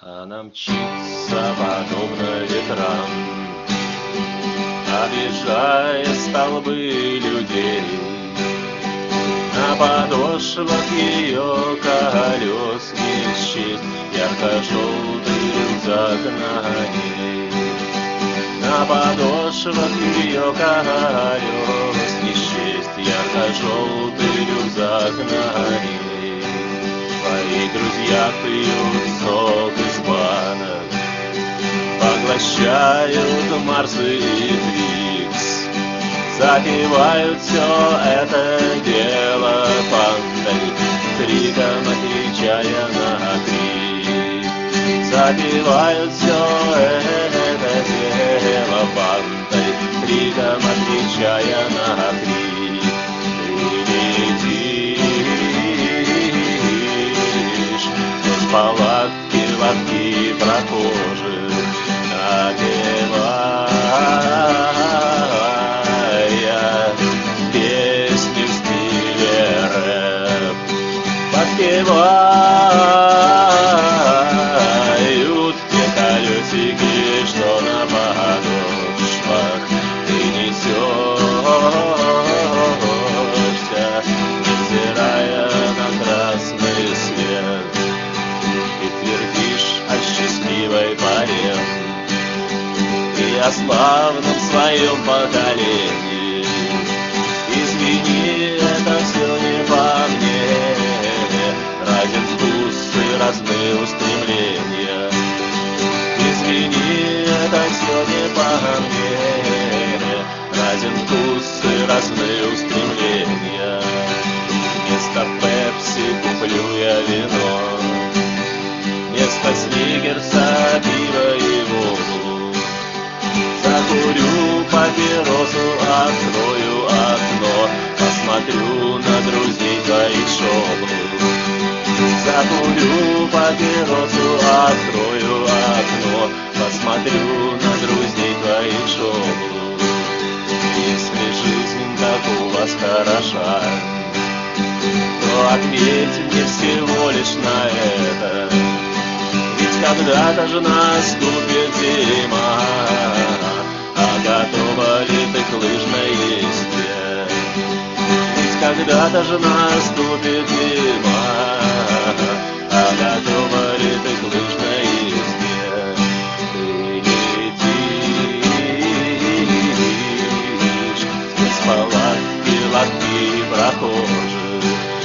Она мчится подобно ветрам, объезжая столбы людей. На подошвах ее колес не счесть ярко-желтый рюкзак на ней. На подошвах ее колес не счесть ярко-желтый рюкзак на ней. Твои друзья пьют сок из банок, поглощают Марс и Твикс, запивают все это дело фантой, криком отвечая на крик. Запивают все это дело фантой, криком отвечая на крик. Ты летишь сквозь палатки, лодки прохожих, напевая песни в стиле рэп. Подпевают те колесики, что на подошвах. Ты несешься, невзирая на красный свет, и твердишь о счастливой паре и о славном своем поколении. Извини, это все не по мне, разен вкус и разные устремления. Извини, это все не по мне, разен вкус и разные устремления. Вместо пепси куплю я вино, вместо сникерса пиво и воду. Закурю папиросу, открою окно, посмотрю на друзей твоих шоблых. Закурю папиросу, открою окно, посмотрю на друзей твоих шоблых. Если жизнь так у вас хороша, то ответь мне всего лишь на это. Ведь когда-то же наступит зима, а готова ли ты к лыжной езде? Ведь когда-то же наступит зима, а готова ли ты к лыжной езде? Ты летишь сквозь палатки, лодки прохожих,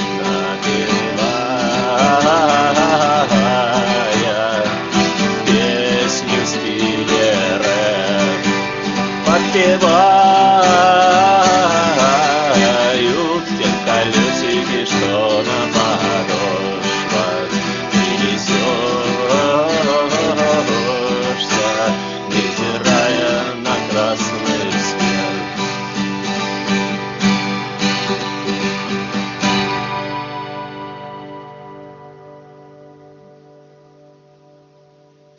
напевая песню в стиле рэп. Подпевают те колесики, что на подошвах. Ты несешься,